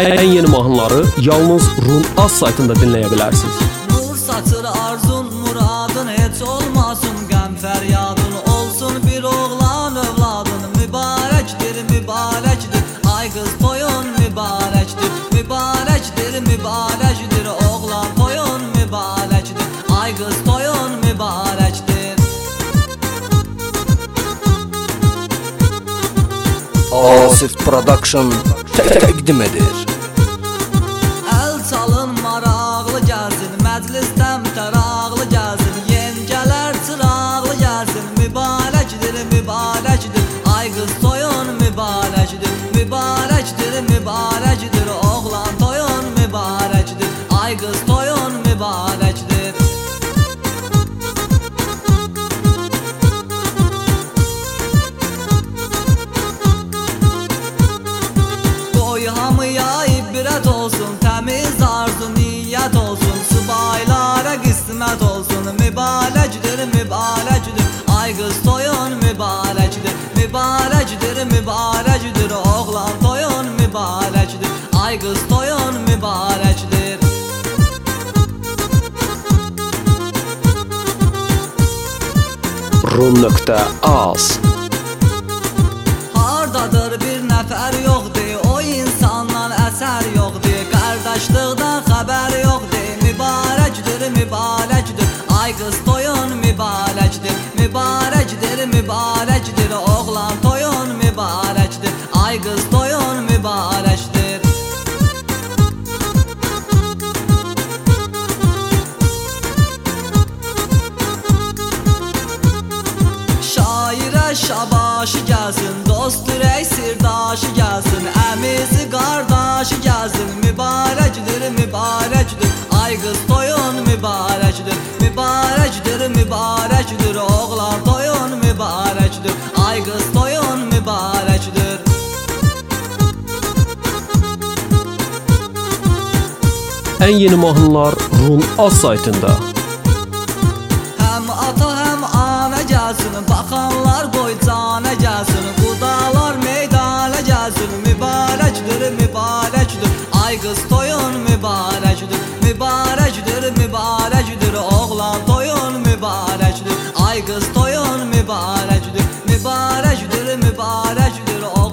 En yeni mahnıları yalnız Run Az saytında dinləyə bilərsiniz. Nur saçır arzun muradın heç olmasın qəm fəryadın olsun bir oğlan övladın mübarəkdir mübarəkdir ay qız toyun mübarəkdir mübarəkdir mübarəkdir oğlan toyun mübarəkdir ay qız toyun mübarəkdir. Asif Production təqdim edir. Əl çalın maraqlı gəlsin, məclisdən təraqlı gəlsin, yengələr çıraqlı gəlsin, mübarəkdir, mübarəkdir, ay qız toyun mübarəkdir, mübarəkdir, mübarəkdir, oğlan toyun mübarəkdir, ay qız toyun mübarəkdir. Qoy hamıya ibrət olsun, təmiz arzu niyyət olsun, subaylara qismət olsun, mübarəkdir, mübarəkdir, ay qız toyun mübarəkdir, mübarəkdir, mübarəkdir, oğlan toyun mübarəkdir, ay qız toyun mübarəkdir. Run.az Hardadır bir nəfər yoxdur, o insandan əsər yoxdur, qardaşlıqdan xəbər yoxdur, mübarəkdir, mübarəkdir, ay qız toyun mübarəkdir, mübarəkdir, mübarəkdir, oğlan toyun mübarəkdir, ay qız toyun mübarəkdir. Şairə şabaşı gəlsin, dost ürək sirdaşı gəlsin, əmizi qardaşı gəlsin, mübarəkdir, mübarəkdir, ay qız toyun mübarəkdir, mübarəkdir, mübarəkdir, oğlan toyun mübarəkdir, ay qız toyun mübarəkdir. En yeni mahnılar Run Az saytında. Həm ata həm ana gəlsin, baxanlar qoy cana gəlsin, qudalar meydana gəlsin, mübarəkdir, mübarəkdir, ay qız toyun mübarəkdir, mübarəkdir, mübarəkdir, oğlan toyun mübarəkdir, ay qız toyun mübarəkdir, mübarəkdir, mübarəkdir, oğlan